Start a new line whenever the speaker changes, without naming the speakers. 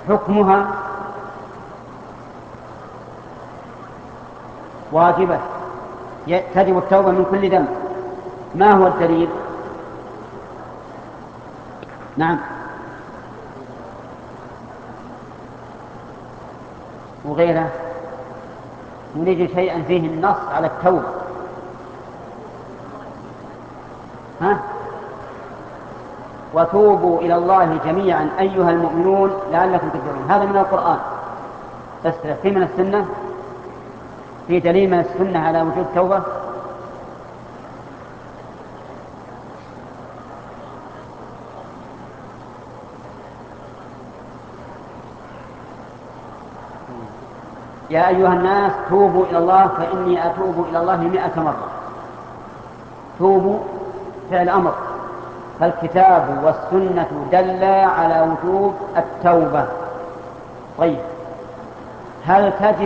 حكمها واجبة، تجب التوبة من كل ذنب. ما هو الدليل؟ نعم. وغيره نريد شيئا فيه النص على التوبة. وتوبوا إلى الله جميعا أيها المؤمنون لعلكم تفلحون، هذا من القرآن. بس في من السنة، في دليل من السنة على وجود التوبة؟ يا أيها الناس توبوا إلى الله فإني أتوب إلى الله 100 مرة. توبوا فعل أمر، فالكتاب والسنة دل على وجوب التوبة. طيب، هل تجب